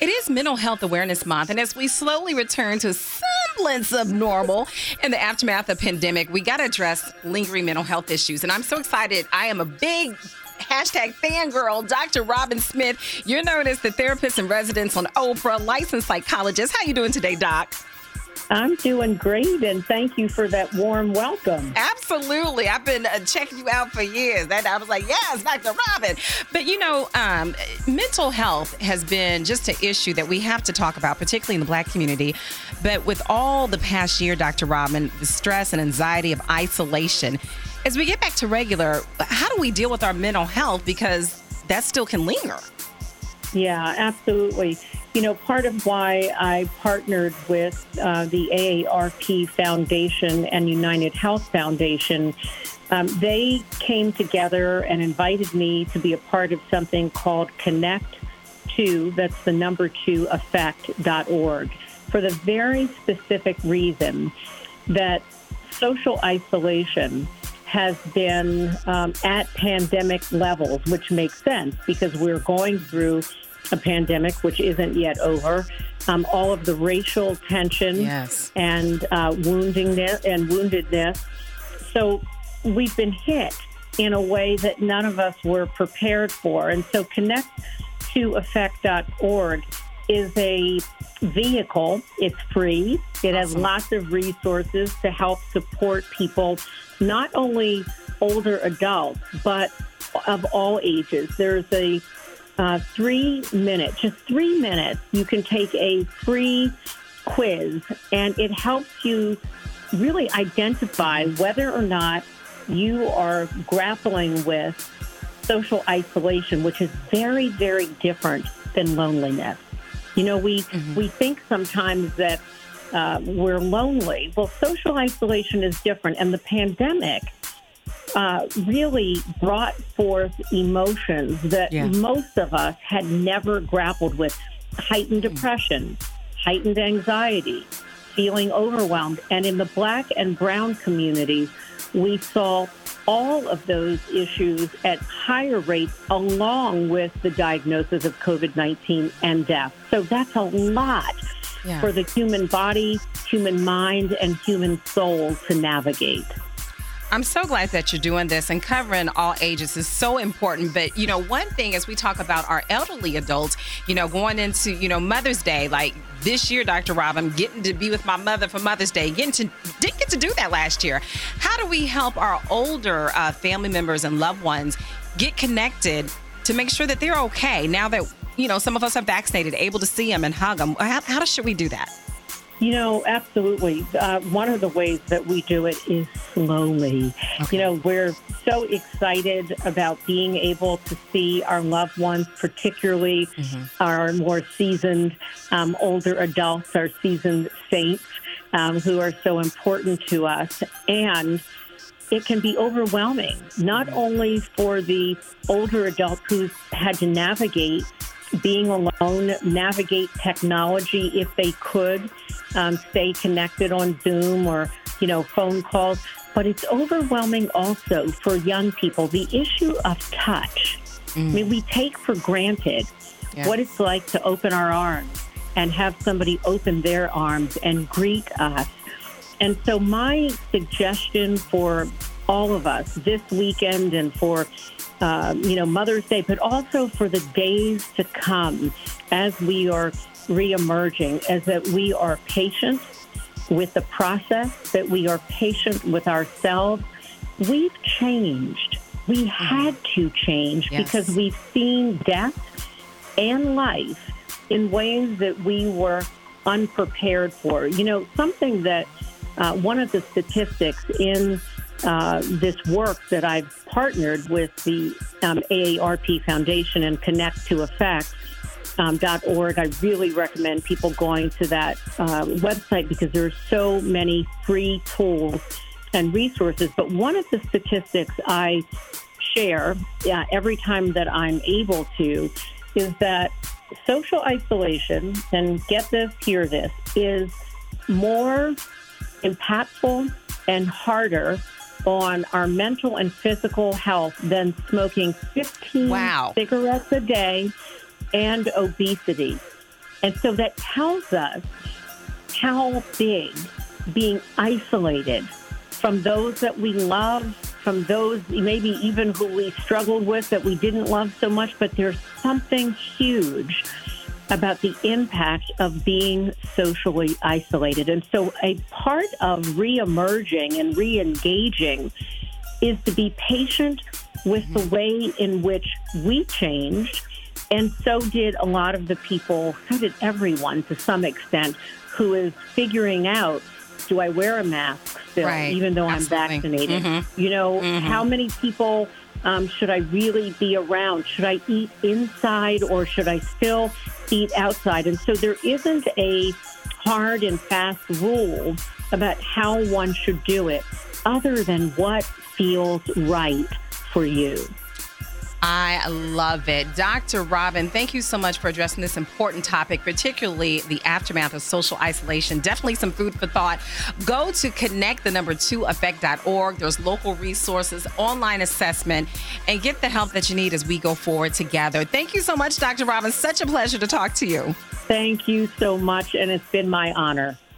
It is Mental Health Awareness Month, and as we slowly return to a semblance of normal in the aftermath of pandemic, we got to address lingering mental health issues. And I'm so excited. I am a big #fangirl, Dr. Robin Smith. You're known as the therapist in residence on Oprah, licensed psychologist. How you doing today, Doc? I'm doing great, and thank you for that warm welcome. Absolutely. I've been checking you out for years. And I was like, yes, Dr. Robin. But, mental health has been just an issue that we have to talk about, particularly in the Black community. But with all the past year, Dr. Robin, the stress and anxiety of isolation, as we get back to regular, how do we deal with our mental health? Because that still can linger. Yeah, absolutely. Part of why I partnered with the AARP Foundation and United Health Foundation, they came together and invited me to be a part of something called Connect 2, that's the number 2 effect.org, for the very specific reason that social isolation has been at pandemic levels, which makes sense because we're going through a pandemic which isn't yet over. All of the racial tension and woundedness. So we've been hit in a way that none of us were prepared for. And so Connect2Effect.org is a vehicle. It's free. It has lots of resources to help support people, not only older adults, but of all ages. There's a 3 minutes, you can take a free quiz, and it helps you really identify whether or not you are grappling with social isolation, which is very, very different than loneliness. We think sometimes that we're lonely. Well, social isolation is different, and the pandemic really brought forth emotions that most of us had never grappled with. Heightened depression, heightened anxiety, feeling overwhelmed. And in the Black and Brown communities, we saw all of those issues at higher rates along with the diagnosis of COVID-19 and death. So that's a lot for the human body, human mind, and human soul to navigate. I'm so glad that you're doing this, and covering all ages is so important. But, one thing as we talk about our elderly adults, going into, Mother's Day, like this year, Dr. Rob, I'm getting to be with my mother for Mother's Day. Didn't get to do that last year. How do we help our older family members and loved ones get connected to make sure that they're okay now that, some of us are vaccinated, able to see them and hug them? How should we do that? Absolutely. One of the ways that we do it is slowly. Okay. We're so excited about being able to see our loved ones, particularly our more seasoned older adults, our seasoned saints, who are so important to us. And it can be overwhelming, not only for the older adult who's had to navigate being alone, navigate technology if they could, stay connected on Zoom or, phone calls. But it's overwhelming also for young people. The issue of touch. I mean, we take for granted what it's like to open our arms and have somebody open their arms and greet us. And so my suggestion for all of us this weekend and for Mother's Day, but also for the days to come as we are reemerging, is that we are patient with the process, that we are patient with ourselves. We've changed. We had to change because we've seen death and life in ways that we were unprepared for. Something that one of the statistics in this work that I've partnered with the AARP Foundation and Connect2Effect.org. I really recommend people going to that website because there are so many free tools and resources. But one of the statistics I share every time that I'm able to is that social isolation, and get this, hear this, is more impactful and harder on our mental and physical health than smoking 15 cigarettes a day and obesity. And so that tells us how big being isolated from those that we love, from those maybe even who we struggled with that we didn't love so much, but there's something huge about the impact of being socially isolated. And so a part of reemerging and reengaging is to be patient with the way in which we changed. And so did a lot of the people, so did everyone to some extent, who is figuring out, do I wear a mask still, even though I'm vaccinated? How many people should I really be around? Should I eat inside or should I still eat outside? And so there isn't a hard and fast rule about how one should do it other than what feels right for you. I love it. Dr. Robin, thank you so much for addressing this important topic, particularly the aftermath of social isolation. Definitely some food for thought. Go to connect2effect.org. There's local resources, online assessment, and get the help that you need as we go forward together. Thank you so much, Dr. Robin. Such a pleasure to talk to you. Thank you so much, and it's been my honor.